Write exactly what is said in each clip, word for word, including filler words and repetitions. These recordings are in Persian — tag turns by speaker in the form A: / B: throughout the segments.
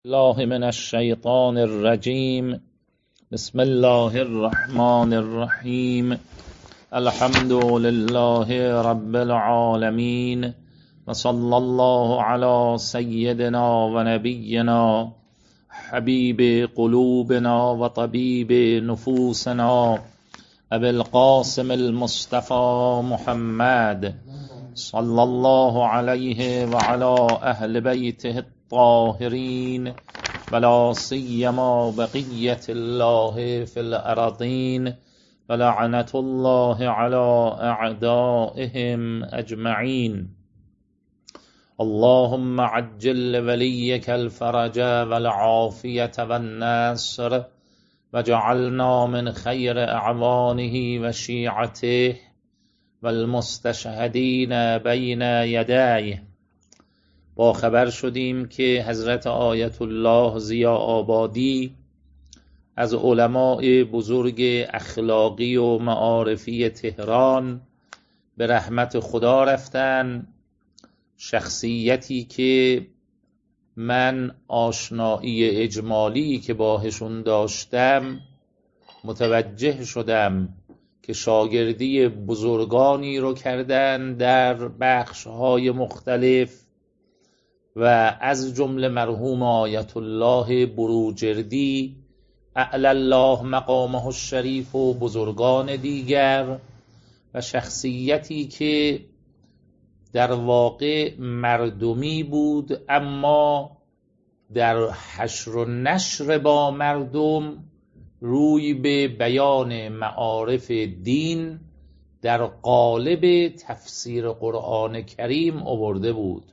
A: الله من الشیطان الرجیم. بسم الله الرحمن الرحیم. الحمد لله رب العالمین و صلی الله علی سیدنا و نبینا حبیب قلوبنا و طبیب نفوسنا ابی القاسم المصطفى محمد صلی الله علیه و علی اهل بیته الطاهرین ولا سیما بقیت الله فی الارضین ولعنت الله علی اعدائهم اجمعین. اللهم عجل ولیک الفرج والعافیة والنصر وجعلنا من خیر اعوانه و شیعته والمستشهدین بین یدیه. با خبر شدیم که حضرت آیت الله ضیا آبادی از علماء بزرگ اخلاقی و معارفی تهران به رحمت خدا رفتن. شخصیتی که من آشنایی اجمالی که باهشون داشتم متوجه شدم که شاگردی بزرگانی رو کردن در بخش‌های مختلف و از جمله مرحوم آیت الله بروجردی اعلی الله مقامه الشریف و بزرگان دیگر، و شخصیتی که در واقع مردمی بود اما در حشر و نشر با مردم روی به بیان معارف دین در قالب تفسیر قرآن کریم آورده بود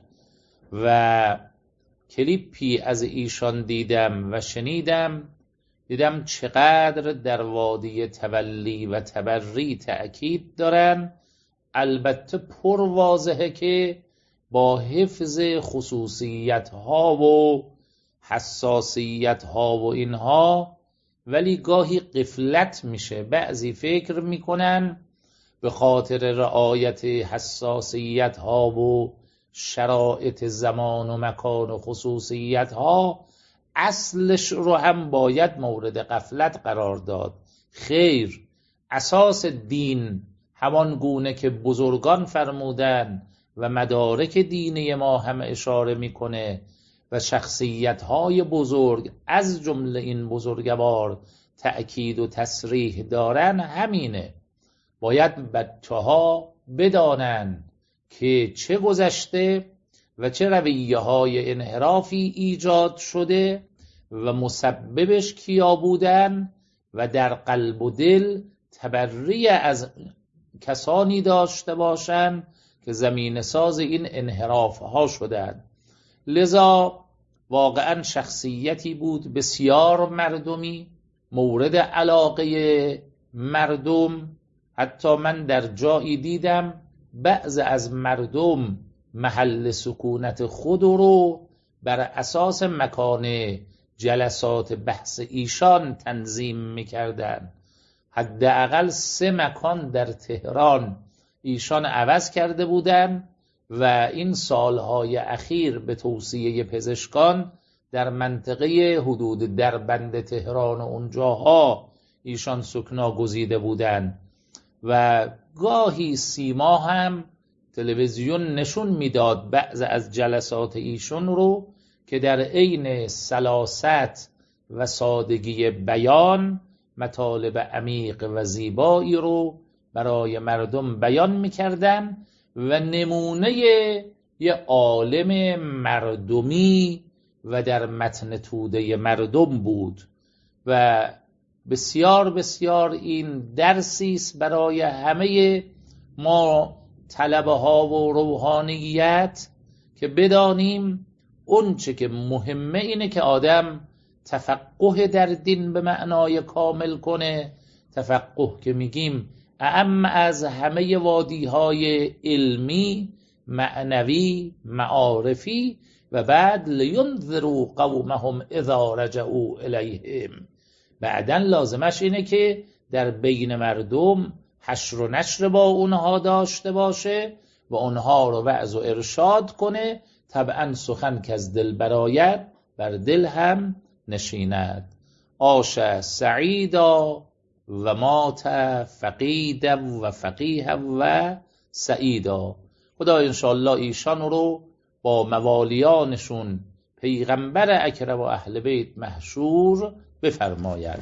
A: و کلیپی از ایشان دیدم و شنیدم دیدم چقدر در وادی تولی و تبری تأکید دارن. البته پر واضحه که با حفظ خصوصیت ها و حساسیت ها و اینها، ولی گاهی غفلت میشه. بعضی فکر میکنن به خاطر رعایت حساسیت ها و شرایط زمان و مکان و خصوصیت ها اصلش رو هم باید مورد غفلت قرار داد. خیر، اساس دین همان گونه که بزرگان فرمودن و مدارک دینی ما هم اشاره میکنه و شخصیت های بزرگ از جمله این بزرگوار تأکید و تصریح دارن همینه. باید بچه ها بدانن که چه گذشته و چه رویه های انحرافی ایجاد شده و مسببش کیا بودن و در قلب و دل تبری از کسانی داشته باشن که زمین ساز این انحراف ها شدن. لذا واقعا شخصیتی بود بسیار مردمی، مورد علاقه مردم. حتی من در جایی دیدم بعض از مردم محل سکونت خود رو بر اساس مکان جلسات بحث ایشان تنظیم میکردن. حداقل سه مکان در تهران ایشان عوض کرده بودن و این سالهای اخیر به توصیه پزشکان در منطقه حدود دربند تهران و اونجاها ایشان سکنا گزیده بودن و گاهی سیما هم تلویزیون نشون میداد بعض از جلسات ایشون رو که در عین سلاست و سادگی بیان مطالب عمیق و زیبایی رو برای مردم بیان میکردن و نمونه یه عالم مردمی و در متن توده مردم بود و بسیار بسیار این درسی است برای همه ما طلبه ها و روحانیت که بدانیم اون چه که مهمه اینه که آدم تفقه در دین به معنای کامل کنه. تفقه که میگیم اعم از همه وادی‌های علمی، معنوی، معارفی و بعد لینذروا قومهم اذا رجعوا الیهم. بعداً لازمش اینه که در بین مردم حشر و نشر با اونها داشته باشه و اونها رو وعظ و ارشاد کنه. طبعاً سخن که از دل برآید بر دل هم نشیند. عاش سعیدا و مات فقیدا و فقیها و سعیدا. خدا انشاءالله ایشان رو با موالیانشون پیغمبر اکرم و اهل بیت محشور بفرماید.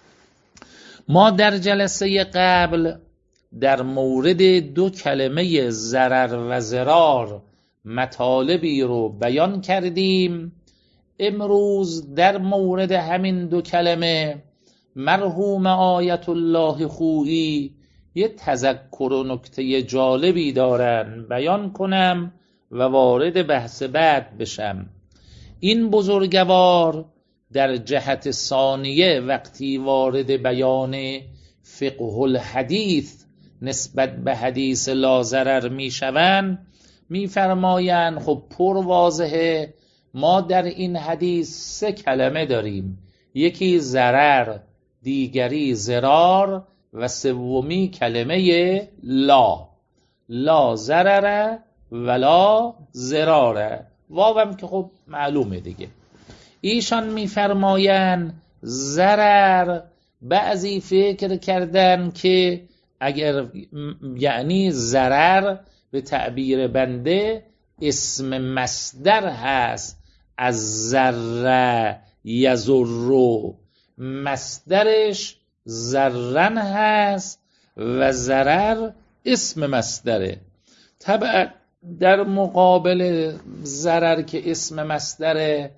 A: ما در جلسه قبل در مورد دو کلمه ضرر و ضرار مطالبی رو بیان کردیم. امروز در مورد همین دو کلمه مرحوم آیت الله خویی یه تذکر و نکته جالبی دارن بیان کنم و وارد بحث بعد بشم. این بزرگوار در جهت ثانیه وقتی وارد بیان فقه الحدیث نسبت به حدیث لا ضرر می شوند، می فرمایند خب پر واضحه ما در این حدیث سه کلمه داریم، یکی ضرر، دیگری ضرار و سومی کلمه لا. لا ضرر ولا ضرار. واوم که خب معلومه دیگه. ایشان میفرمایند ضرر، بعضی فکر کردن که اگر یعنی ضرر به تعبیر بنده اسم مصدر هست از ضر یضر، مصدرش ضرن هست و ضرر اسم مصدره. طبعا در مقابل ضرر که اسم مصدر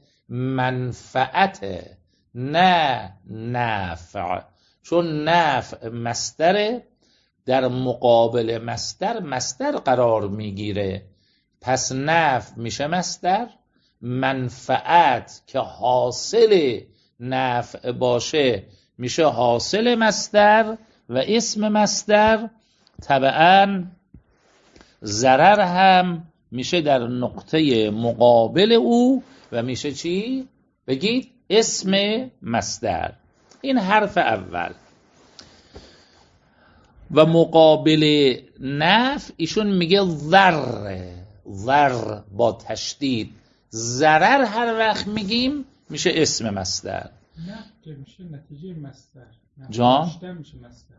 A: منفعته نه نفع، چون نفع مصدره در مقابل مصدر مصدر قرار میگیره، پس نفع میشه مصدر، منفعت که حاصل نفع باشه میشه حاصل مصدر و اسم مصدر. طبعا ضرر هم میشه در نقطه مقابل او و میشه چی؟ بگید اسم مصدر. این حرف اول. و مقابل نفع ایشون میگه ضر، ضر با تشدید. ضرر هر وقت میگیم میشه اسم مصدر.
B: نفع میشه نتیجه مصدر.
A: جان؟
B: داشتن میشه مصدر.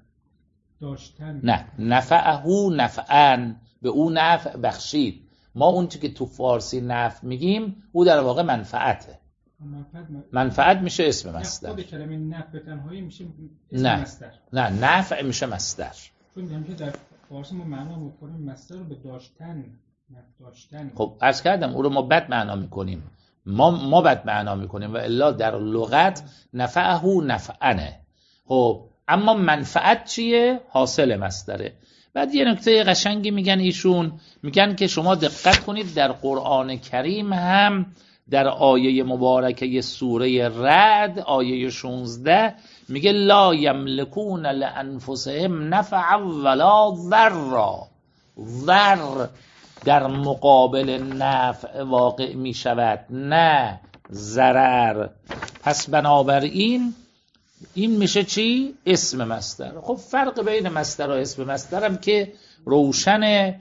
B: داشتن.
A: نه، نفعه نفعن، به او نفع بخشید. ما اون چی که تو فارسی نفع میگیم او در واقع منفعته.
B: منفعت,
A: منفعت میشه اسم مصدر.
B: خود کلمه نفع به تنهایی میشه اسم
A: نه.
B: مصدر.
A: نه، نفع میشه مصدر.
B: چون همیشه در فارسی ما معنا میکنیم مصدر رو به داشتن، نفع داشتن.
A: خب عرض کردم او رو ما بد معنا میکنیم، ما ما بد معنا میکنیم و الا در لغت نفعه نفعنه. خب اما منفعت چیه؟ حاصل مصدره. بعد یه نکته قشنگی میگن ایشون، میگن که شما دقت کنید در قرآن کریم هم در آیه مبارکه سوره رعد آیه شانزده میگه لا یملکون لانفسهم نفعا ولا ضرا. ضر در مقابل نفع واقع میشود، نه ضرر. پس بنابراین این میشه چی؟ اسم مصدر. خب فرق بین مصدر و اسم مصدر هم که روشن.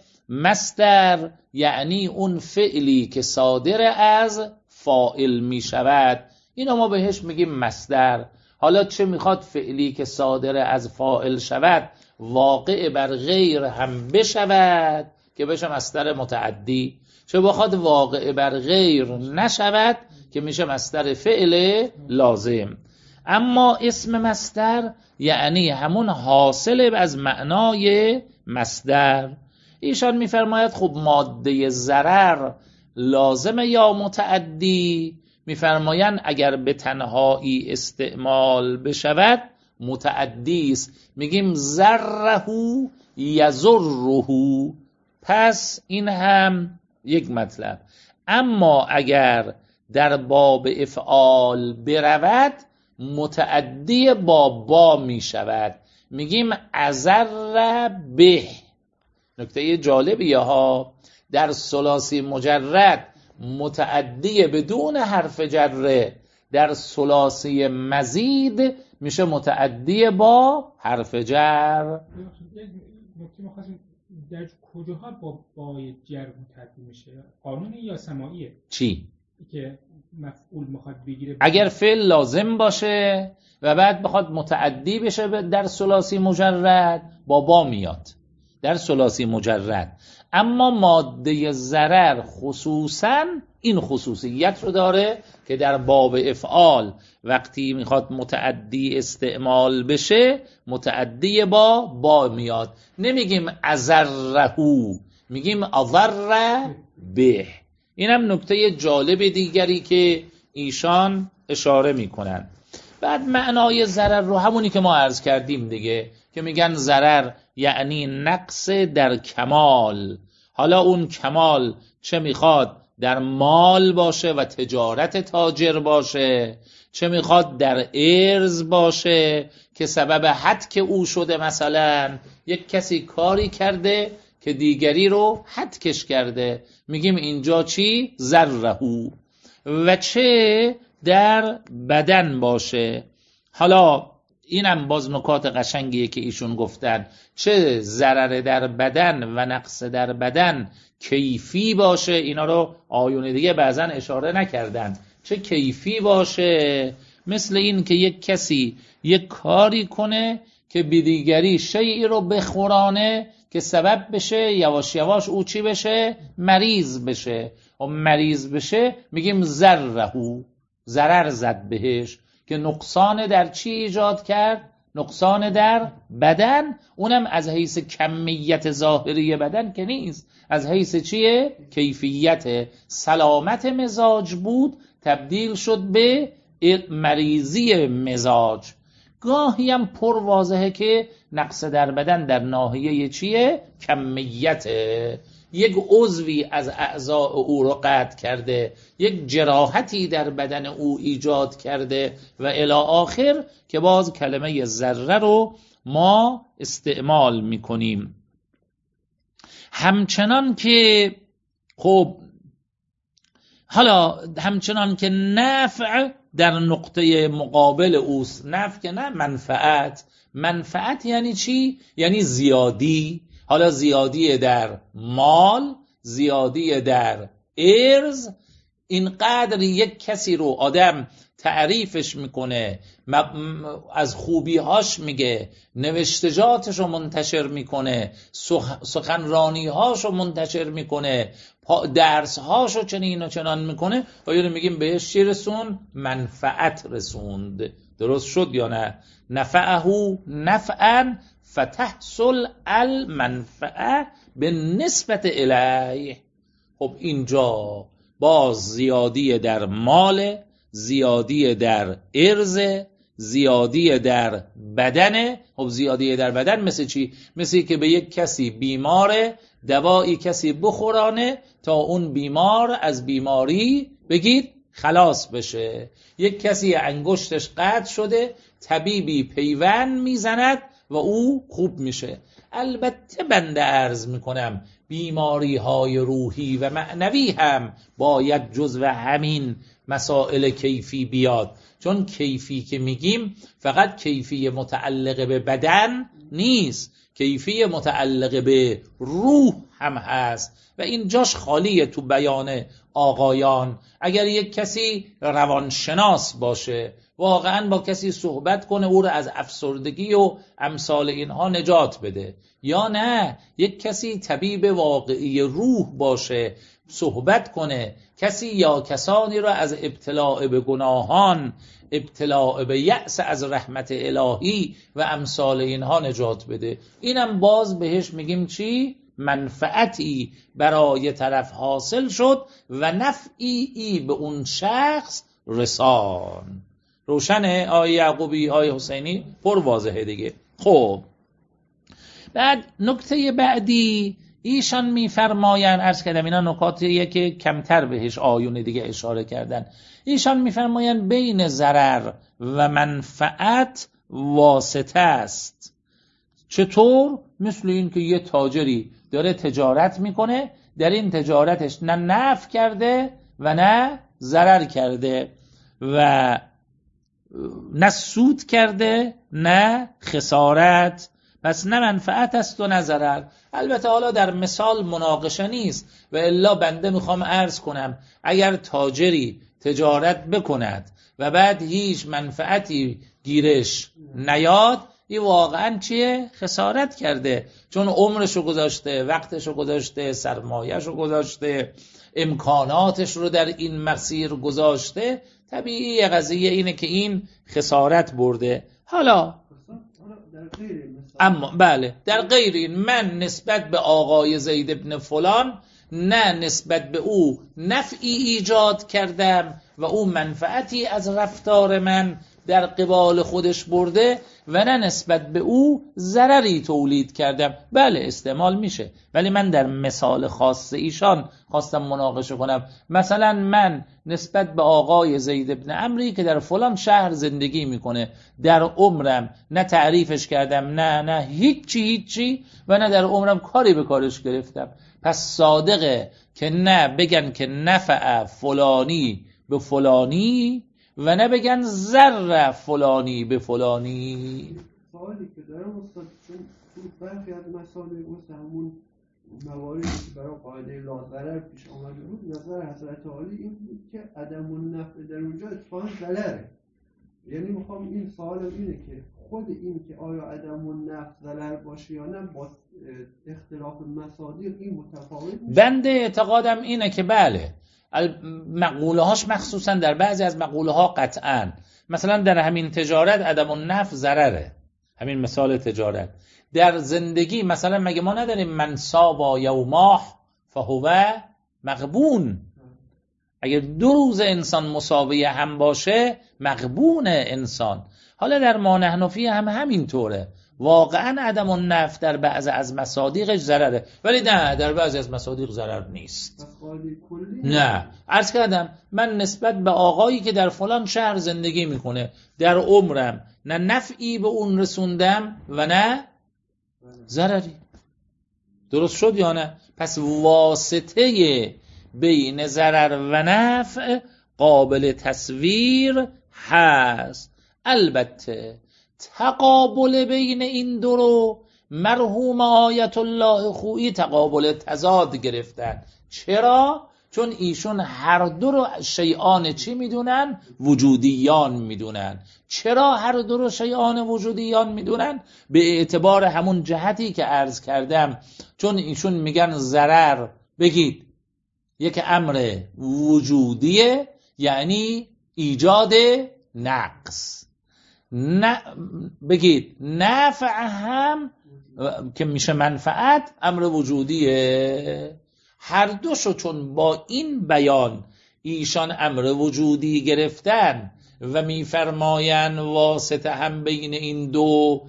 A: مصدر یعنی اون فعلی که صادر از فاعل میشود، اینو ما بهش میگیم مصدر. حالا چه میخواد فعلی که صادر از فاعل شود واقع بر غیر هم بشود که بشه مصدر متعدی، چه بخواد واقع بر غیر نشود که میشه مصدر فعل لازم. اما اسم مصدر یعنی همون حاصل از معنای مصدر. ایشان میفرماید خب ماده ضرر لازمه یا متعدی؟ میفرمایند اگر به تنهایی استعمال بشود متعدی است، میگیم ضره یضره. پس این هم یک مطلب. اما اگر در باب افعال برود متعدی با با می شود، میگیم اضر به. نکته جالبیه ها، در ثلاثی مجرد متعدی بدون حرف جره، در ثلاثی مزید میشه متعدی با حرف جر.
B: نکته مخواستیم در کجاها با با جر متعدی میشه؟ قانونی یا سماعیه؟
A: چی؟
B: که مفعول میخواد بگیره،
A: اگر فعل لازم باشه و بعد بخواد متعدی بشه در ثلاثی مجرد با با میاد در ثلاثی مجرد. اما ماده ضرر خصوصا این خصوصیت رو داره که در باب افعال وقتی میخواد متعدی استعمال بشه متعدی با با میاد، نمیگیم اضرهو، میگیم اضر به. اینم نکته جالب دیگری که ایشان اشاره میکنن. بعد معنای ضرر رو همونی که ما عرض کردیم دیگه، که میگن ضرر یعنی نقص در کمال. حالا اون کمال چه میخواد در مال باشه و تجارت تاجر باشه، چه میخواد در ارز باشه که سبب هتک او شده، مثلا یک کسی کاری کرده که دیگری رو هتکش کرده، میگیم اینجا چی؟ ضرهو. و چه در بدن باشه. حالا اینم باز نکات قشنگیه که ایشون گفتن، چه ضرر در بدن و نقص در بدن کیفی باشه، اینا رو آیون دیگه بعضا اشاره نکردن، چه کیفی باشه، مثل این که یک کسی یک کاری کنه که به دیگری شیئی رو بخورانه که سبب بشه یواش یواش او چی بشه؟ مریض بشه. و مریض بشه میگیم ضرهو، ضرر زد بهش، که نقصان در چی ایجاد کرد؟ نقصان در بدن، اونم از حیث کمیت ظاهری بدن که نیست، از حیث چیه؟ کیفیت. سلامت مزاج بود تبدیل شد به مریضی مزاج. گاهی هم پر واضحه که نقص در بدن در ناحیه چیه؟ کمیته. یک عضوی از اعضاء او رو قطع کرده، یک جراحتی در بدن او ایجاد کرده و الی آخر، که باز کلمه ضرر رو ما استعمال میکنیم. همچنان که خب حالا همچنان که نفع در نقطه مقابل اوست، نفع که نه منفعت. منفعت یعنی چی؟ یعنی زیادی. حالا زیادی در مال، زیادی در ارز. اینقدر یک کسی رو آدم تعریفش میکنه، از خوبیهاش میگه، نوشتجاتش رو منتشر میکنه، سخنرانیهاش رو منتشر میکنه، درسهاش رو چنین و چنان میکنه و یعنی میگیم بهش چی رسون؟ منفعت رسوند. درست شد یا نه؟ نفعه نفعا فتحصل المنفعه به نسبت الیه. خب اینجا باز زیادی در مال، زیادی در ارز، زیادی در بدنه. خب زیادی در بدن مثل چی؟ مثل که به یک کسی بیماره دوایی کسی بخورانه تا اون بیمار از بیماری بگید خلاص بشه. یک کسی انگشتش قطع شده طبیبی پیوند میزند و او خوب میشه. البته بنده عرض میکنم بیماری های روحی و معنوی هم باید جزو همین مسائل کیفی بیاد، چون کیفی که میگیم فقط کیفی متعلق به بدن نیست، کیفی متعلق به روح هم هست و این جاش خالیه تو بیان آقایان. اگر یک کسی روانشناس باشه واقعا با کسی صحبت کنه او رو از افسردگی و امثال اینها نجات بده، یا نه یک کسی طبیب واقعی روح باشه صحبت کنه کسی یا کسانی را از ابتلاع به گناهان، ابتلاع به یأس از رحمت الهی و امثال اینها نجات بده. اینم باز بهش میگیم چی؟ منفعتی برای طرف حاصل شد و نفعی ای به اون شخص رسان. روشنه آیه یعقوبی آیه حسینی پر واضحه دیگه. خب بعد نکته بعدی ایشان میفرماین، عرض کردم اینا نکاتیه که کمتر بهش آیون دیگه اشاره کردن، ایشان میفرماین بین ضرر و منفعت واسطه است. چطور؟ مثل این که یه تاجری داره تجارت میکنه، در این تجارتش نه نفع کرده و نه ضرر کرده و نه سود کرده نه خسارت. پس نه منفعت است و نه ضرر. البته حالا در مثال مناقشه نیست و الا بنده میخوام عرض کنم اگر تاجری تجارت بکند و بعد هیچ منفعتی گیرش نیاد، این واقعا چیه؟ خسارت کرده، چون عمرشو گذاشته، وقتشو گذاشته، سرمایهشو گذاشته، امکاناتش رو در این مسیر گذاشته. طبیعی قضیه اینه که این خسارت برده. حالا اما بله در غیر این، من نسبت به آقای زید ابن فلان نه نسبت به او نفعی ایجاد کردم و او منفعتی از رفتار من در قبال خودش برده و نه نسبت به او ضرری تولید کردم. بله استعمال میشه، ولی من در مثال خاص ایشان خواستم مناقشه کنم. مثلا من نسبت به آقای زید ابن عمری که در فلان شهر زندگی میکنه در عمرم نه تعریفش کردم، نه نه هیچی هیچی و نه در عمرم کاری به کارش گرفتم. پس صادقه که نه بگن که نفع فلانی به فلانی و نه بگن ضر فلانی به فلانی.
C: سوالی که دارم استاد، چون برخی از مسائل مثل همون مواردی که برای قاعده لاضرر پیش آمده بود، نظر حضرت عالی این بود که عدم النفع در اونجا اتفاقا ضرره. یعنی میخوام این سوال اینه که خود این که آیا عدم النفع ضرر باشه یا نه با اختلاف مصادیق این متفاوت میشه.
A: بنده اعتقادم اینه که بله، مقوله هاش مخصوصا در بعضی از مقوله ها قطعا، مثلا در همین تجارت عدم النفع ضرره، همین مثال تجارت. در زندگی مثلا مگه ما نداریم من صاب یوماه فهو مغبون، اگر دو روز انسان مساوی هم باشه مغبون انسان. حالا در ما نحنفی هم همین طوره، واقعا عدم النفع در بعض از مصادیقش ضرره، ولی نه در بعض از مصادیق ضرر نیست. نه عرض کردم من نسبت به آقایی که در فلان شهر زندگی میکنه در عمرم نه نفعی به اون رسوندم و نه ضرری. درست شد یا نه؟ پس واسطه بین ضرر و نفع قابل تصویر هست. البته تقابل بین این دو رو مرحوم آیت الله خویی تقابل تضاد گرفتن. چرا؟ چون ایشون هر دو رو شیعان چی میدونن؟ وجودیان میدونن. چرا هر دو رو شیعان وجودیان میدونن؟ به اعتبار همون جهتی که عرض کردم، چون ایشون میگن ضرر بگید یک امر وجودیه، یعنی ایجاد نقص، نه بگید نفع هم که میشه منفعت امر وجودیه. هر دوشو چون با این بیان ایشان امر وجودی گرفتن و میفرماین واسطه هم بین این دو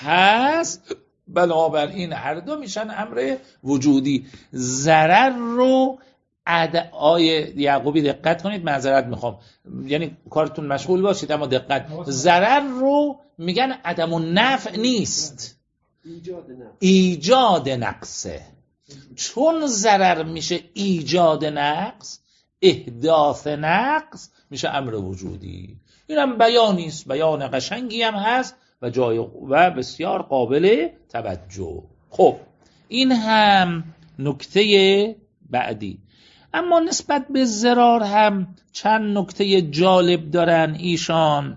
A: هست، بنابراین هر دو میشن امر وجودی. ضرر رو عد... آیه یعقوبی دقت کنید، معذرت میخوام، یعنی کارتون مشغول باشید اما دقت. ضرر رو میگن عدم النفع نیست،
C: ایجاد نقص.
A: ایجاد نقصه. چون ضرر میشه ایجاد نقص، احداث نقص میشه امر وجودی. اینم بیانی است، بیان قشنگی هم هست و جای و بسیار قابل توجه. خب این هم نکته بعدی. اما نسبت به ضرار هم چند نکته جالب دارن ایشان.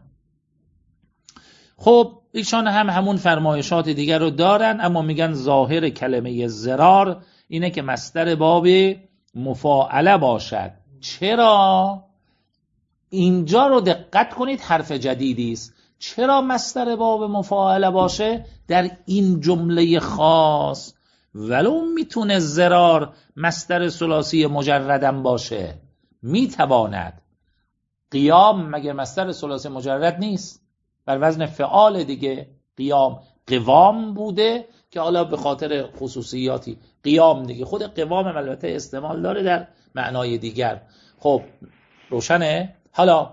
A: خب ایشان هم همون فرمایشات دیگر رو دارن، اما میگن ظاهر کلمه ضرار اینه که مصدر باب مفاعله باشد. چرا؟ اینجا رو دقت کنید، حرف جدیدی است. چرا مصدر باب مفاعله باشه در این جمله خاص؟ ولو میتونه ضرار مصدر ثلاثی مجردم باشه، میتواند. قیام مگه مصدر ثلاثی مجرد نیست؟ بر وزن فعال دیگه. قیام قوام بوده که حالا به خاطر خصوصیاتی قیام دیگه. خود قوام البته استعمال داره در معنای دیگر. خب روشنه؟ حالا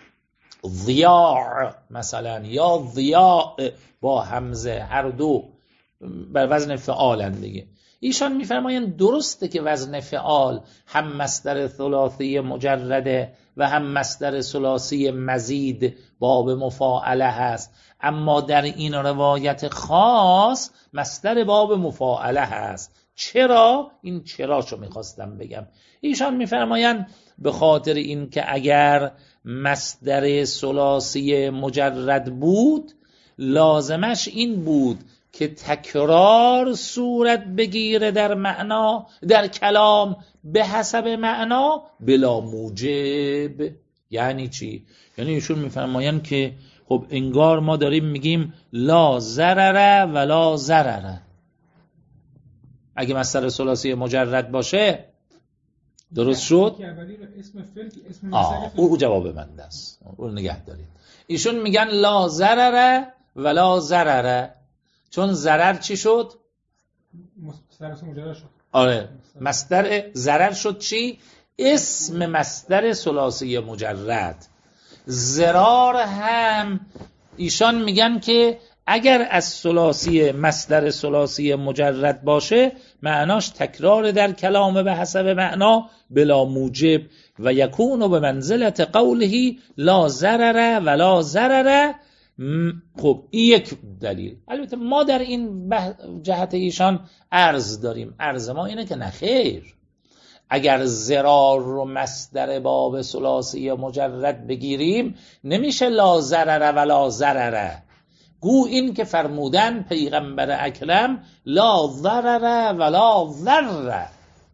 A: ضیاع مثلا یا ضیاع با همزه هر دو بر وزن فعالن دیگه. ایشان میفرمایند درسته که وزن فعال هم مصدر ثلاثی مجرده و هم مصدر ثلاثی مزید باب مفاعله هست، اما در این روایت خاص مصدر باب مفاعله هست. چرا؟ این چراشو میخواستم بگم. ایشان میفرمایند به خاطر این که اگر مصدر ثلاثی مجرد بود لازمش این بود که تکرار صورت بگیره در معنا، در کلام به حسب معنا بلا موجب. یعنی چی؟ یعنی ایشون میفرمایند که خب انگار ما داریم میگیم لا ضرر ولا ضرر. اگه مصدر ثلاثی مجرد باشه درست شد؟ آه او جواب من است، اون نگه دارید. ایشون میگن لا ضرر ولا ضرر، چون ضرر چی شد؟
B: مصدر مجرد شد.
A: آره مصدر ضرر شد چی؟ اسم مصدر ثلاثی مجرد. ضرار هم ایشان میگن که اگر از ثلاثی مصدر ثلاثی مجرد باشه معناش تکرار در کلام به حسب معنا بلا موجب و یکون به منزلت قوله لا ضرر ولا ضرر. خب این یک دلیل. البته ما در این جهت ایشان عرض داریم، عرض ما اینه که نخیر، اگر ضرار رو مصدر باب ثلاثی مجرد بگیریم نمیشه لا ضرر ولا ضرر. گو این که فرمودن پیغمبر اکرم لا ضرر ولا ضرر،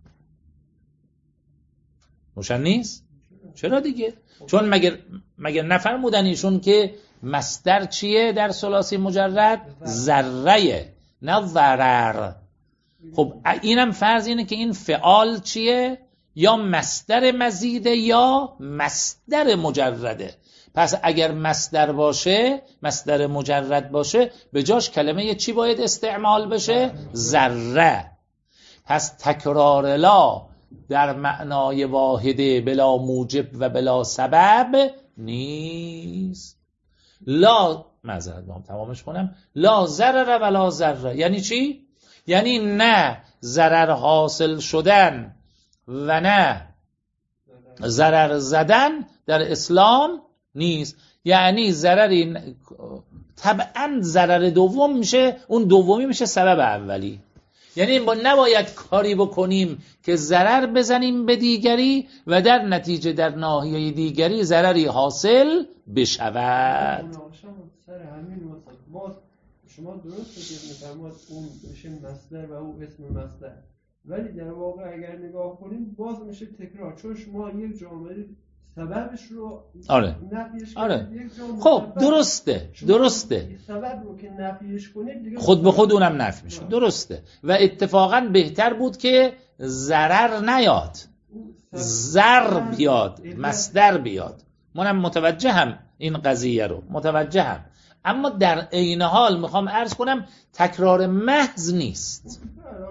A: روشن نیست؟ چرا دیگه؟ چون مگر مگر نفرمودن ایشون که مصدر چیه در ثلاثی مجرد؟ ذره نه ضرر. خب اینم فرض اینه که این فعال چیه؟ یا مصدر مزیده یا مصدر مجرده. پس اگر مصدر باشه، مصدر مجرد باشه، به جاش کلمه چی باید استعمال بشه؟ ذره. پس تکرار لا در معنای واحده بلا موجب و بلا سبب نیست. لا معذرت میخوام تمامش کنم. لا ضرر ولا ضرر یعنی چی؟ یعنی نه ضرر حاصل شدن و نه ضرر زدن در اسلام نیست. یعنی ضرری طبعا ضرر دوم میشه، اون دومی میشه سبب اولی. یعنی ما نباید کاری بکنیم که ضرر بزنیم به دیگری و در نتیجه در ناحیه دیگری ضرری حاصل بشود.
C: سر همین واسه باز شما درست بگید میفرماد اون میشه مصدر و اون اسم مصدر، ولی در واقع اگر نگاه کنیم باز میشه تکرار، چون شما یک جامعه سببش رو
A: آره.
C: نفیش
A: آره.
C: کنید.
A: خب درسته درسته
C: سبب رو که نفیش کنید دیگه
A: خود به خود اونم نفی میشه. درسته و اتفاقا بهتر بود که ضرر نیاد، ضر بیاد، مصدر بیاد. منم متوجهم این قضیه رو، متوجهم، اما در عین حال میخوام عرض کنم تکرار محض نیست.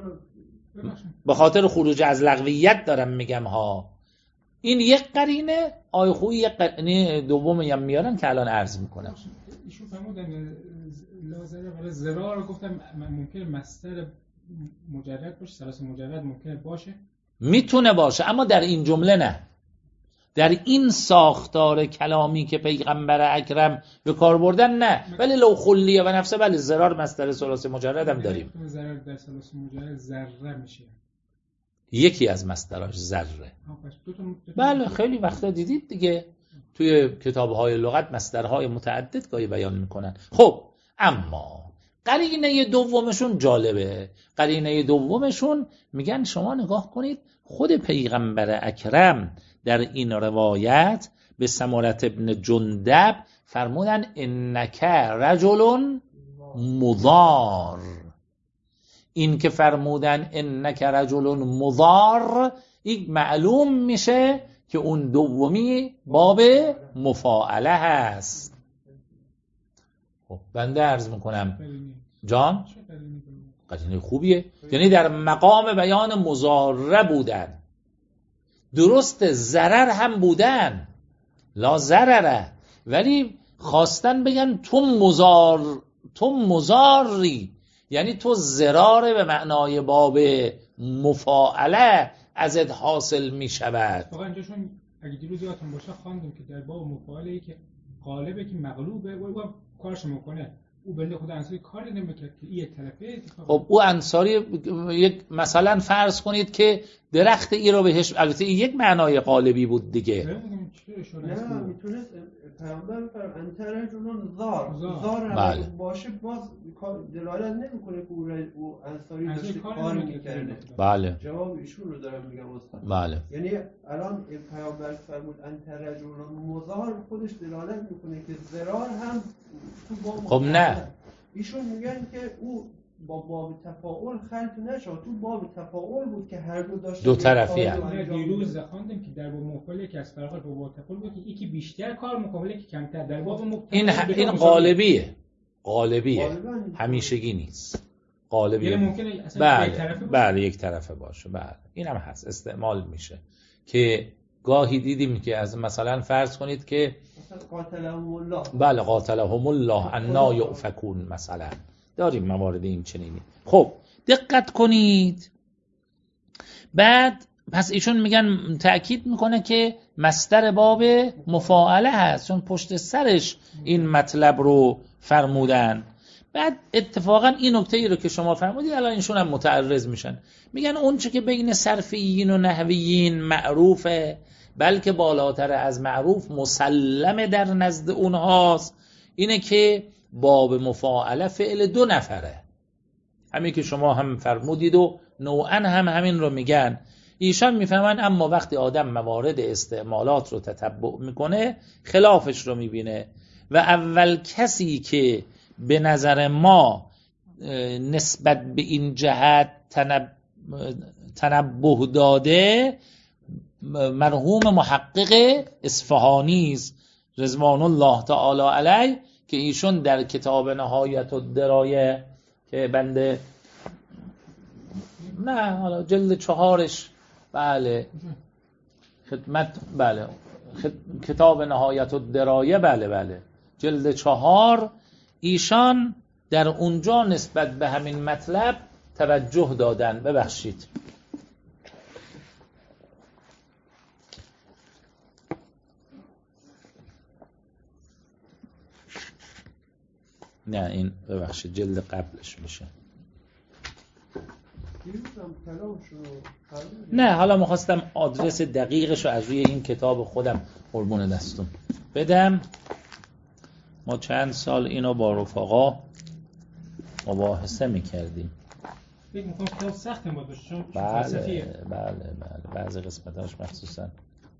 A: به خاطر خروج از لغویت دارم میگم ها. این یک قرینه، آی خوی یک قرینه دومی هم میارن که الان عرض میکنم.
B: ایشون فرمودن لازمه برای ضرار گفتم ممکنه مصدر مجرد باشه، ثلاث مجرد ممکنه باشه،
A: میتونه باشه، اما در این جمله نه. در این ساختار کلامی که پیغمبر اکرم به کار بردن نه، ولی لو خلیه و نفسه بله ضرار مصدر ثلاث مجرد هم داریم.
B: ضرر در ثلاث مجرد ذره میشه،
A: یکی از مصدراش ذره. بله خیلی وقتا دیدید دیگه توی کتاب‌های لغت مصدرهای متعدد گاهی بیان میکنن. خب اما قرینه دومشون جالبه. قرینه دومشون میگن شما نگاه کنید خود پیغمبر اکرم در این روایت به سمرة ابن جندب فرمودن انک رجل مضار. این که فرمودن انک رجل مضار، این معلوم میشه که اون دومی باب مفاعله هست. خب بنده عرض میکنم جان قرینه خوبیه، یعنی در مقام بیان مضاره بودن. درست ضرر هم بودن، لا ضرره، ولی خواستن بگن تو مضار، تو مضاری، یعنی تو ضرار به معنای باب مفاعله ازت حاصل می شود.
B: واقعا اینجاشون اگه دیروز یادتون باشه خواندیم که در باب مفاعله که غالبه که مغلوبه و او کارش میکنه، او بنده خود انصاری کاری نمیکرد که این طرفه.
A: خب او انصاری یک مثلا فرض کنید که درخت ای رو بهش، البته این یک معنای غالبی بود دیگه.
C: نه میتونست پیامبر بفرم انتر رجلون زار زار
A: بله.
C: باشه باز دلالت نمیکنه که او انصاری داشته کاری میکرده.
A: بله.
C: جواب ایشون رو دارم میگم استاد.
A: بله.
C: یعنی الان پیامبر فرمود انتر رجلون مزار، خودش دلالت میکنه که ضرار هم تو با
A: خب نه،
C: ایشون میگن که او با باب تفاعل خلط نشد، تو باب تفاعل بود که هر دو داشتن
A: دو طرفی هم.
B: دیروز خواندیم که در باب مفاعله که از فرق با باب تفاعل بود که یکی بیشتر کار میکنه یکی کمتر. در باب مفاعله
A: این ه... این غالبیه، غالبیه همیشگی نیست، غالبیه.
B: یعنی ممکنه اصلا یک طرفه باشه.
A: بله یک طرفه باشه. بله این هم هست، استعمال میشه که گاهی دیدیم که از مثلا فرض کنید که
C: قاتلهم الله،
A: بله قاتلهم الله انا یؤفکون مثلا، داریم موارد این چنینی. خب دقت کنید، بعد پس ایشون میگن تأکید میکنه که مصدر باب مفاعله هست، چون پشت سرش این مطلب رو فرمودن. بعد اتفاقا این نکته ای رو که شما فرمودید الان اینشون هم متعرض میشن، میگن اون چه که بین صرفیین و نحویین معروفه، بلکه بالاتر از معروف مسلمه در نزد اونهاست، اینه که باب مفاعله فعل دو نفره، همین که شما هم فرمودید و نوعا هم همین رو میگن. ایشان میفهمن اما وقتی آدم موارد استعمالات رو تتبع میکنه خلافش رو میبینه و اول کسی که به نظر ما نسبت به این جهت تنب... تنبه داده مرحوم محقق اصفهانی است رضوان الله تعالی علیه، که ایشون در کتاب نهایت الدرایه که بنده نه حالا جلد چهارش بله خدمت بله خد... کتاب نهایت الدرایه بله بله جلد چهار، ایشان در اونجا نسبت به همین مطلب توجه دادن. ببخشید نه این ببخشید جلد قبلش میشه. نه حالا میخواستم آدرس دقیقش رو از روی این کتاب خودم قربون دستون بدم. ما چند سال اینو با رفقا مباحثه میکردیم.
B: فکر میکنم کتاب سخت ما باشه چون
A: بله
B: فلسفیه.
A: بله بله بعضی قسمتاش مخصوصا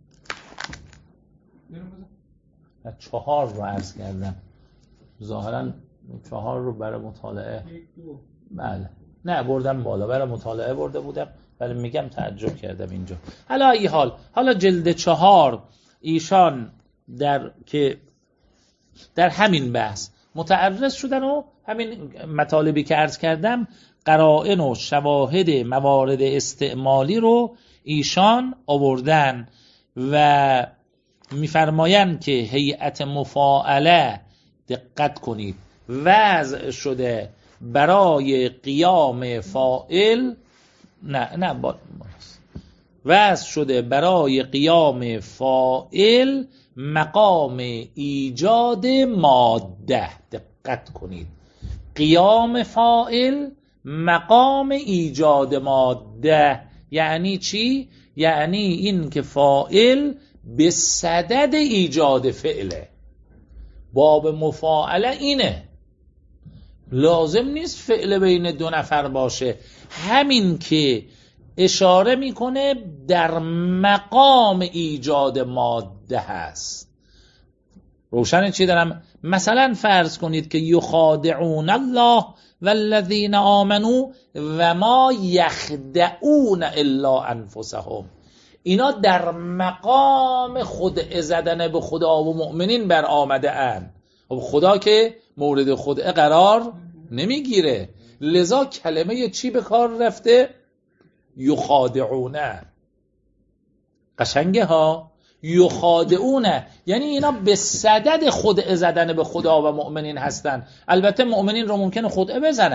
A: چهار رو عرض کردم، ظاهرا چهار رو برای مطالعه بله نه بردم بالا برای مطالعه برده بودم، ولی میگم تعجب کردم اینجا. حالا ای حال حالا جلد چهار ایشان در که در همین بحث متعرض شدن و همین مطالبی که عرض کردم قرائن و شواهد موارد استعمالی رو ایشان آوردن و میفرمایند که هیئت مفاعله دقت کنید وضع شده برای قیام فاعل نه نه با وضع شده برای قیام فاعل مقام ایجاد ماده. دقت کنید، قیام فاعل مقام ایجاد ماده یعنی چی؟ یعنی این که فاعل به صدد ایجاد فعله. باب مفاعله اینه، لازم نیست فعل بین دو نفر باشه، همین که اشاره میکنه در مقام ایجاد ماده هست. روشن چی دارم؟ مثلا فرض کنید که یخادعون الله والذین آمنوا و ما یخدعون الا انفسهم، اینا در مقام خدعه زدن به خدا و مؤمنین بر آمده اند. خب خدا که مورد خدعه قرار نمیگیره، لذا کلمه چی به کار رفته؟ یخادعونه. قشنگه ها، یخادعونه یعنی اینا به صدد خدعه زدن به خدا و مؤمنین هستن. البته مؤمنین رو ممکنه خدعه بزنن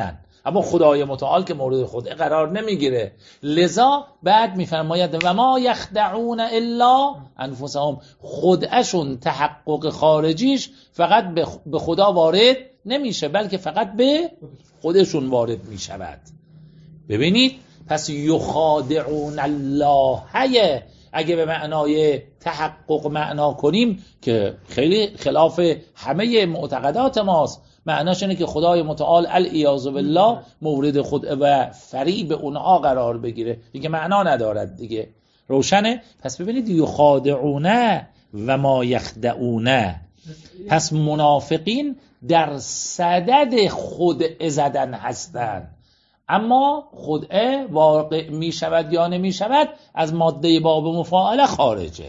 A: اما خدای متعال که مورد خدعه قرار نمیگیره. لذا بعد میفرماید و ما یخدعون الا انفسهم، خدعهشون تحقق خارجیش فقط به خدا وارد نمیشه بلکه فقط به خودشون وارد میشود. ببینید پس یخادعون الله هی اگه به معنای تحقق معنا کنیم که خیلی خلاف همه معتقدات ماست، معناش اینه که خدای متعال العیاذ بالله مورد خدعه و فریب اونها قرار بگیره، دیگه معنا ندارد دیگه. روشنه؟ پس ببینید یخادعون و ما یخدعون، پس منافقین در صدد خدعه زدن هستند، اما خدعه واقع می شود یا نمی شود از ماده باب مفاعله خارجه.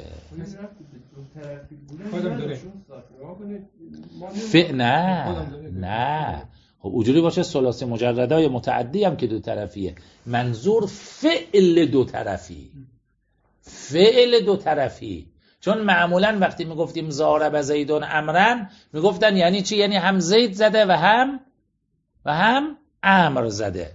A: ف... نه نه خب اونجوری باشه ثلاثی مجردای متعدی هم که دو طرفیه، منظور فعل دو طرفی، فعل دو طرفی. چون معمولا وقتی میگفتیم ضارب زیدون امرن میگفتن یعنی چی؟ یعنی هم زید زده و هم و هم امر زده،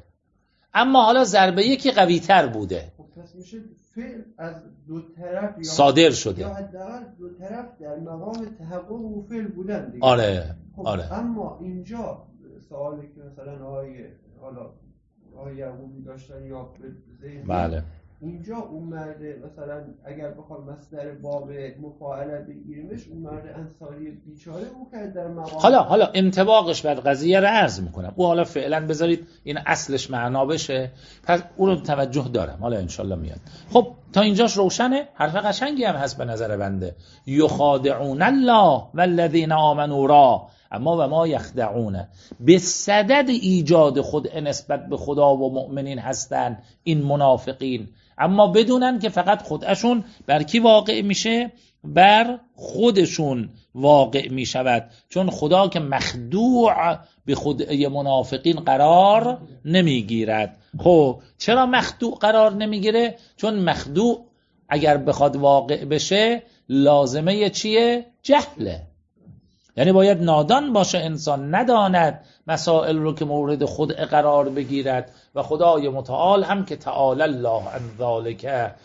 A: اما حالا ضربه یکی قوی تر بوده،
C: پس میشه فعل از دو طرف
A: صادر شده،
C: یا حداقل دو طرف در مقام تحقق و فعل بودن دیگه.
A: آره
C: خب
A: آره.
C: اما اینجا سوالی که مثلا آیه حالا آیه یعقوبی داشتن یا ذهن،
A: بله
C: اینجا اون مرد مثلا اگر بخوام مصدر باب مفاعله بگیریمش، اون مرد انصاری بیچاره او که در مقام
A: حالا حالا انطباقش بر قضیه رو عرض میکنم، او حالا فعلا بذارید این اصلش معنا بشه، پس اون رو توجه دارم، حالا انشالله میاد. خب تا اینجاش روشنه، حرف قشنگی هم هست به نظر بنده. یخادعون الله والذین آمنوا را اما و ما یخدعون، به صدد ایجاد خود نسبت به خدا و مؤمنین هستن این منافقین، اما بدونن که فقط خودشون بر کی واقع میشه؟ بر خودشون واقع میشود، چون خدا که مخدوع به خدای منافقین قرار نمیگیرد. خب چرا مخدوع قرار نمیگیره؟ چون مخدوع اگر بخواد واقع بشه لازمه چیه؟ جهله، یعنی باید نادان باشه، انسان نداند مسائل رو که مورد خدعه قرار بگیرد. و خدای متعال هم که تعالی الله عن ذالک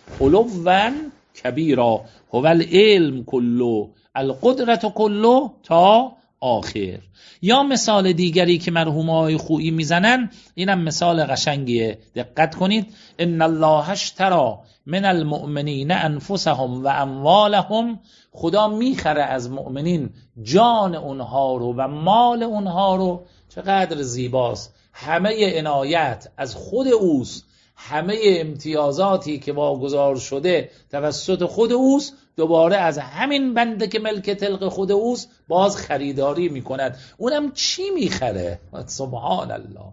A: علوا کبیرا هو العلم کله القدرت کله تا آخر. یا مثال دیگری که مرحومای خویی میزنن، اینم مثال قشنگیه، دقت کنید. ان الله اشتری من المؤمنین انفسهم و اموالهم، خدا میخره از مؤمنین جان اونها رو و مال اونها رو. چقدر زیباست، همه عنایت از خود اوست، همه امتیازاتی که واگذار شده توسط خود اوست، دوباره از همین بنده که ملک تلق خود اوست باز خریداری میکند. اونم چی میخره؟ سبحان الله.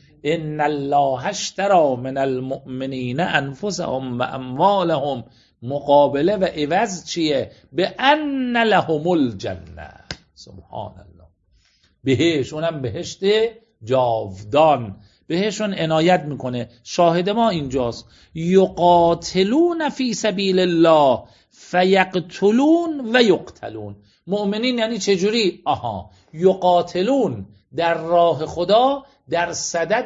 A: ان الله اشتری من المؤمنین انفسهم و اموالهم، مقابله و عوض چیه؟ به ان لهم الجنه. سبحان الله. بهش، اونم بهشت جاودان، بهشون عنایت میکنه. شاهد ما اینجاست. یقاتلون فی سبیل الله فیقتلون و یقتلون. مؤمنین یعنی چجوری؟ آها، یقاتلون در راه خدا در صدد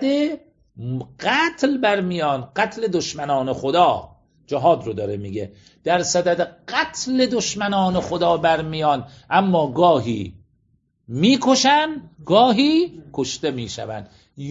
A: قتل برمیان، قتل دشمنان خدا، جهاد رو داره میگه، در صدد قتل دشمنان خدا برمیان، اما گاهی میکشن گاهی کشته میشون.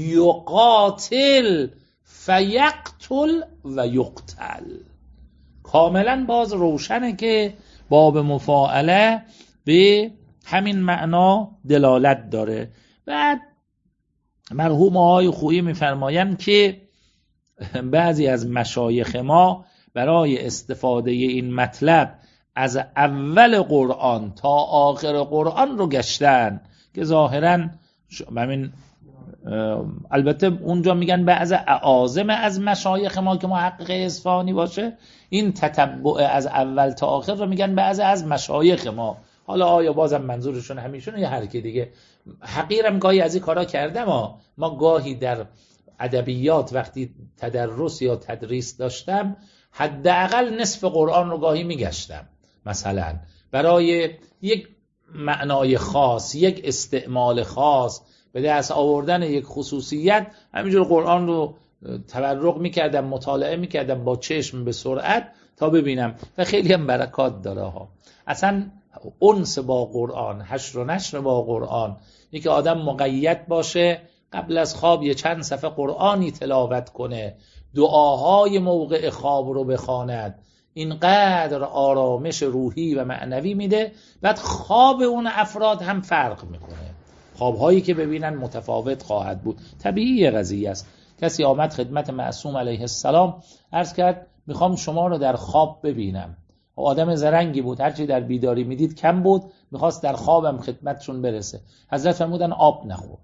A: یقاتل فیقتل و یقتل، کاملا باز روشنه که باب مفاعله به همین معنا دلالت داره. بعد مرحوم آقای خویی میفرمایند که بعضی از مشایخ ما برای استفاده این مطلب از اول قرآن تا آخر قرآن رو گشتن، که ظاهراً همین البته اونجا میگن بعض اعاظم از مشایخ ما که محقق اصفهانی باشه، این تتبع از اول تا آخر رو میگن بعض از مشایخ ما. حالا آیا بازم منظورشون همیشون یا هر کی دیگه؟ حقیرم گاهی از این کارا کردم. ما ما گاهی در ادبیات وقتی تدرس یا تدریس داشتم، حداقل نصف قرآن رو گاهی میگشتم، مثلا برای یک معنای خاص، یک استعمال خاص، به دست آوردن یک خصوصیت همینجور قرآن رو تبرق میکردم، مطالعه میکردم با چشم به سرعت تا ببینم و خیلی هم برکات داره ها. اصلا انس با قرآن، حشر و نشر با قرآن، اینکه آدم مقید باشه قبل از خواب یه چند صفحه قرآنی تلاوت کنه، دعاهای موقع خواب رو بخواند، اینقدر آرامش روحی و معنوی میده. بعد خواب اون افراد هم فرق میکنه، خوابهایی که ببینن متفاوت خواهد بود. طبیعی قضیه است. کسی آمد خدمت معصوم علیه السلام عرض کرد میخوام شما رو در خواب ببینم. آدم زرنگی بود، هرچی در بیداری میدید کم بود، میخواست در خوابم خدمتشون برسه. حضرت فرمودن آب نخور.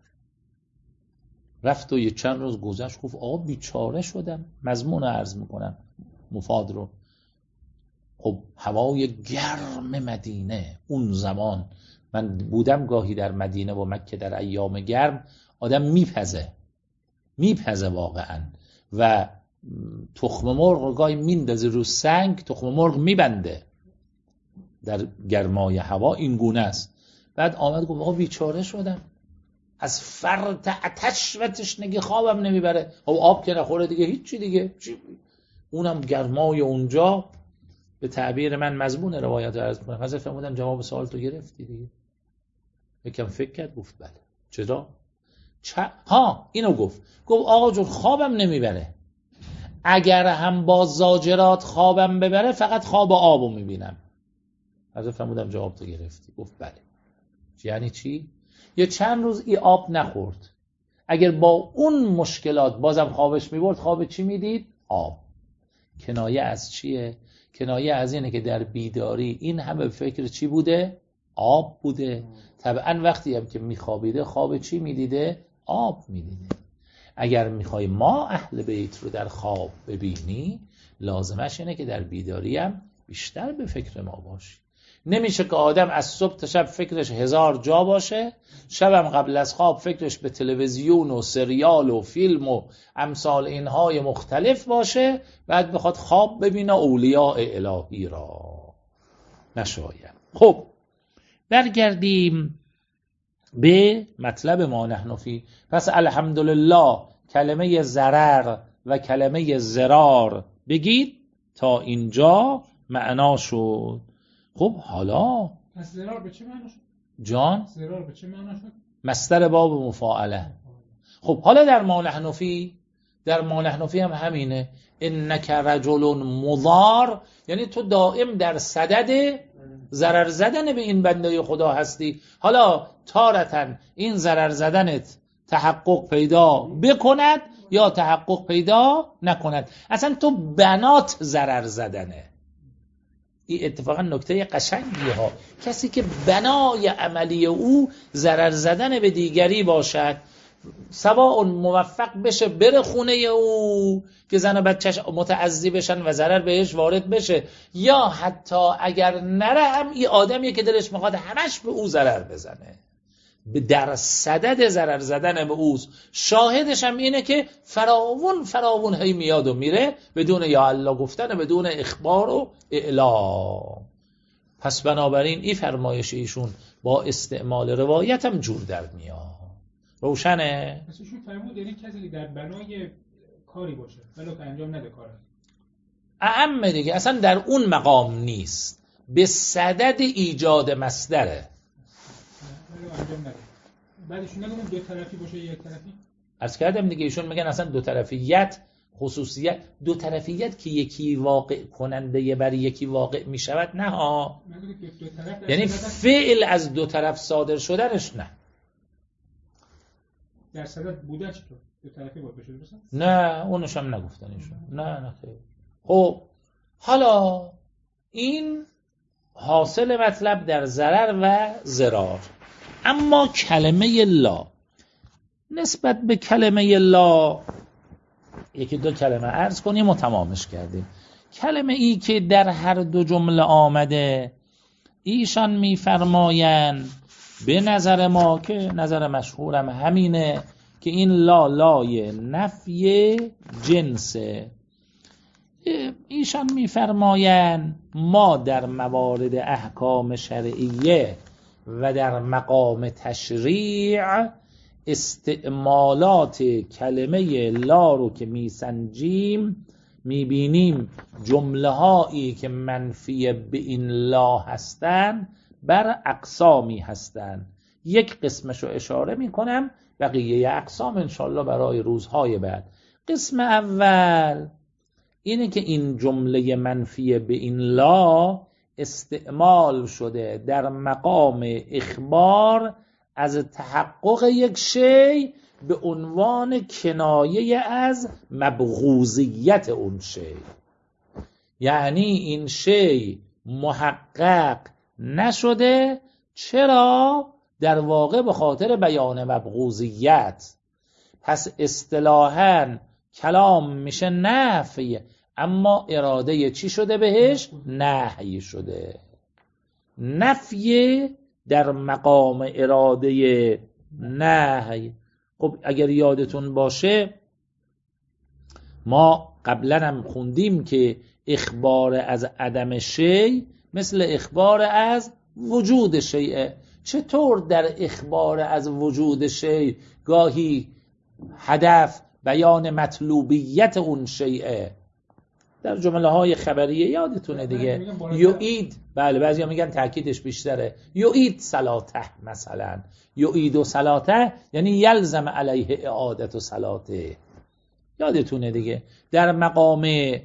A: رفت و یه چند روز گذشت گفت آب بیچاره شدم. مضمون عرض میکنم مفاد رو. خب هوای گرم مدینه اون زمان، من بودم گاهی در مدینه و مکه در ایام گرم، آدم میپزه میپزه واقعا و تخم مرغ گاهی میندازه رو سنگ، تخم مرغ میبنده در گرمای هوا. این گونه است. بعد آمد گفت آقا بیچاره شدم، از فرط آتش و تشنگی خوابم نمیبره. خب آب که نخوره دیگه هیچی دیگه، اونم گرمای اونجا. به تعبیر من مضمون روایت رو عرض می‌کنم. حضرت فرمودن جواب سوال تو گرفتی دیگه. یکم فکر کرد گفت بله. چرا؟ چه؟ ها اینو گفت. گفت آقا جون خوابم نمیبره. اگر هم با زاجرات خوابم ببره فقط خواب آبو میبینم. حضرت فرمودن جواب تو گرفتی. گفت بله. یعنی چی؟ یه چند روز ای آب نخورد. اگر با اون مشکلات بازم خوابش میبرد، خواب چی میدید؟ آب. کنایه از چیه؟ کنایه از اینه که در بیداری این همه فکر چی بوده؟ آب بوده. طبعا وقتی هم که میخوابیده خواب چی میدیده؟ آب میدیده. اگر میخوای ما اهل بیت رو در خواب ببینی، لازمش اینه که در بیداری هم بیشتر به فکر ما باشی. نمیشه که آدم از صبح تا شب فکرش هزار جا باشه، شبم قبل از خواب فکرش به تلویزیون و سریال و فیلم و امثال اینهای مختلف باشه، بعد بخواد خواب ببینه اولیاء الهی را. نشاید. خب برگردیم به مطلب ما نحن فی. پس الحمدلله کلمه ضرر و کلمه ضرار بگید تا اینجا معنا شد. خب حالا
B: پس ضرار به چه معنا شد؟
A: جان
B: ضرار به چه معنا شد؟
A: مصدر باب مفاعله. خب حالا در ما نحن فی، در ما نحن فی هم همینه. انک رجل مضار، یعنی تو دائم در صدد ضرر زدن به این بنده خدا هستی. حالا تارتن این ضرر زدنت تحقق پیدا بکند یا تحقق پیدا نکند، اصلا تو بنات ضرر زدنه. این اتفاقا نکته قشنگی ها. کسی که بنای عملی او ضرر زدن به دیگری باشد، سواء موفق بشه بره خونه او که زن و بچه‌ش متعذی بشن و ضرر بهش وارد بشه، یا حتی اگر نره هم این آدمیه که دلش میخواد همش به او ضرر بزنه، به در صدد ضرر زدن به اوست. شاهدش هم اینه که فراوون فراوون هی میاد و میره بدون یا الله گفتن، بدون اخبار و اعلام. پس بنابراین این فرمایش ایشون با استعمال روایت هم جور در میاد. روشنه؟
B: پس ایشون فرمود یعنی کسی در بنای کاری باشه ولی که انجام نده کار
A: اعم دیگه، اصلا در اون مقام نیست، به صدد ایجاد مصدره
B: ولی انجام نده. بعد ایشون نگم دو طرفی باشه یک طرفی.
A: عرض کردم دیگه، ایشون میگن اصلا دو طرفیت خصوصیت، دو طرفیت که یکی واقع کننده بر یکی واقع میشود نه ها، یعنی فعل از دو طرف صادر شدنش نه.
B: در صدد بودن چطور؟ دو طرفی باید بشه درسته؟
A: نه اونش هم نگفتن ایشون. نه نه خیلی. خب حالا این حاصل مطلب در ضرر و ضرار. اما کلمه لا، نسبت به کلمه لا یکی دو کلمه عرض کنیم و تمامش کردیم. کلمه ای که در هر دو جمله آمده، ایشان میفرمایند به نظر ما که نظر مشهورم همینه که این لا لای نفی جنسه. ایشان میفرمایند ما در موارد احکام شرعیه و در مقام تشریع استعمالات کلمه لا رو که میسنجیم میبینیم جمله هایی که منفی به این لا هستن بر اقسامی هستن. یک قسمش رو اشاره میکنم، بقیه اقسام انشالله برای روزهای بعد. قسم اول اینه که این جمله منفی به این لا استعمال شده در مقام اخبار از تحقق یک شی به عنوان کنایه از مبغوضیت اون شی. یعنی این شی محقق نشده، چرا؟ در واقع به خاطر بیان مبغوضیت. پس اصطلاحاً کلام میشه نفی، اما اراده چی شده بهش؟ نهی شده. نفی در مقام اراده نهی. خب اگر یادتون باشه ما قبلا هم خوندیم که اخبار از عدم شی مثل اخبار از وجود شیء. چطور در اخبار از وجود شی گاهی هدف بیان مطلوبیت اون شیء؟ در جمله های خبریه یادتونه دیگه، یعید، بله بعضیا میگن تاکیدش بیشتره، یعید صلاته مثلا، یعید و صلاته یعنی یلزم علیه اعادت و صلاته، یادتونه دیگه. در مقام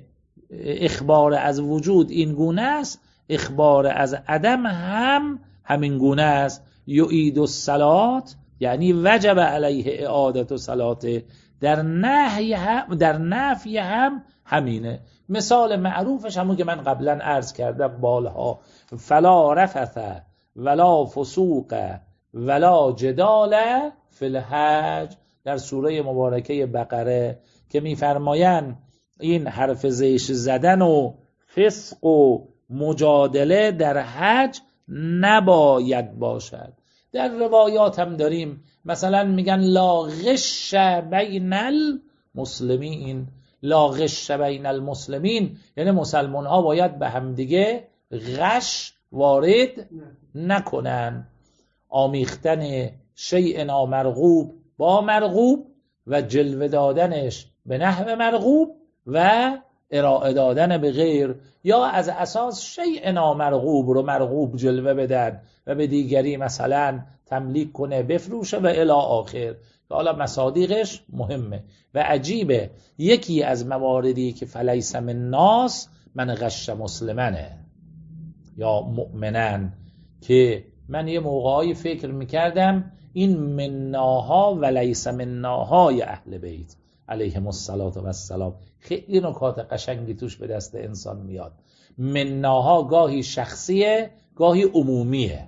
A: اخبار از وجود این گونه است، اخبار از عدم هم همین گونه است. یعید و صلات یعنی وجب علیه اعادت و صلاته. در نهی هم در نفی هم همینه. مثال معروفش همون که من قبلا عرض کردم بالها، فلا رفث ولا فسوق ولا جدال فی الحج، در سوره مبارکه بقره که میفرمایند این حرف زیش زدن و فسق و مجادله در حج نباید باشد. در روایات هم داریم مثلا میگن لا غش بین المسلمین، لا غش بین المسلمین یعنی مسلمان ها باید به همدیگه غش وارد نکنن. آمیختن شیء نامرغوب با مرغوب و جلوه دادنش به نحو مرغوب و ارائه دادن به غیر، یا از اساس شیء نامرغوب رو مرغوب جلوه بدن و به دیگری مثلا تملیک کنه بفروشه و الی آخر، که حالا مصادیقش مهمه. و عجیبه یکی از مواردی که فلیس من الناس من غش مسلمنه یا مؤمنن، که من یه موقعی فکر میکردم این مناها و لیس مناهای اهل بیت علیهم الصلاة و السلام خیلی نکات قشنگی توش به دست انسان میاد. مناها گاهی شخصیه گاهی عمومیه.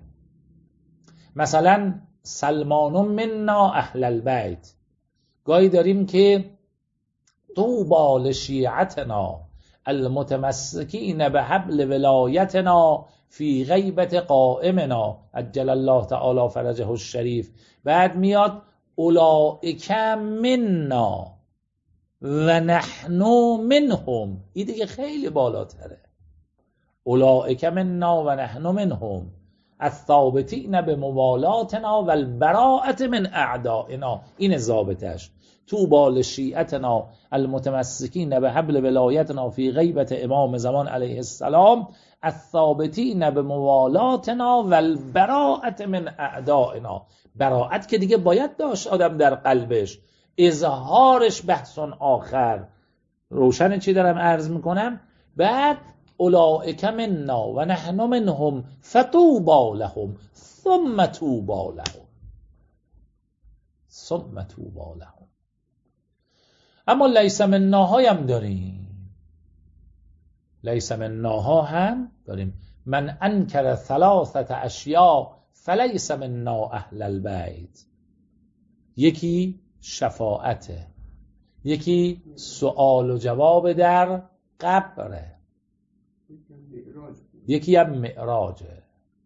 A: مثلا سلمان منا اهل البیت، گاهی داریم که طوبی لشیعتنا المتمسکین به حبل ولایتنا فی غیبت قائمنا عجل الله تعالی فرجه الشریف. بعد میاد اولئک منا و نحن منهم، این دیگه خیلی بالاتره. اولئک منا و نحن منهم الثابتین به موالاتنا و البراءت من اعدائنا، این ضابطش. طوبی لشیعتنا المتمسکین به حبل ولایتنا فی غیبت امام زمان علیه السلام الثابتین به موالاتنا و البراءت من اعدائنا. براءت که دیگه باید داشت آدم در قلبش، اظهارش بحثون آخر. روشن چی دارم عرض میکنم؟ بعد اولئک منا و نحن منهم فطوبی لهم ثم طوبی لهم ثم طوبی لهم. اما لیس مناها هم داریم، لیس مناها هم داریم. من انکر ثلاثه اشیاء فلیس منا اهل البیت. یکی شفاعته، یکی سؤال و جواب در قبره، یکی هم معراجه.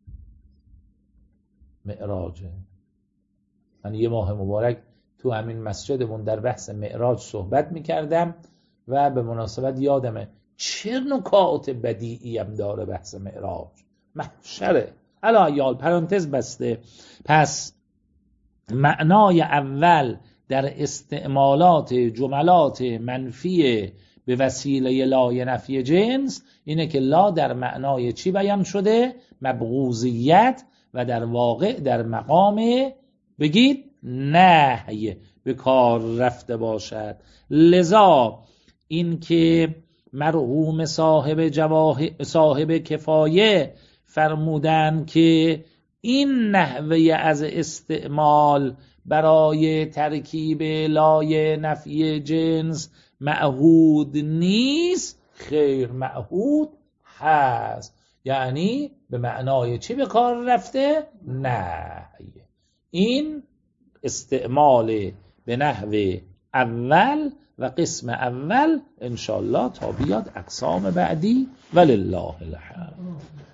A: معراجه من یه ماه مبارک تو همین مسجدمون در بحث معراج صحبت میکردم و به مناسبت یادمه چه نکات بدیعی هم داره بحث معراج. محشره. الا یال پرانتز بسته. پس معنای اول در استعمالات جملات منفی به وسیله لای نفی جنس اینه که لا در معنای چی بیان شده؟ مبغوضیت، و در واقع در مقام بگید نهی به کار رفته باشد. لذا این که مرحوم صاحب جواه صاحب کفایه فرمودن که این نحوه از استعمال برای ترکیب لای نفی جنس معهود نیست، خیر معهود هست. یعنی به معنای چی به کار رفته؟ نهی. این استعمال به نحو اول و قسم اول انشالله تا بیاد اقسام بعدی. ولله الحمد.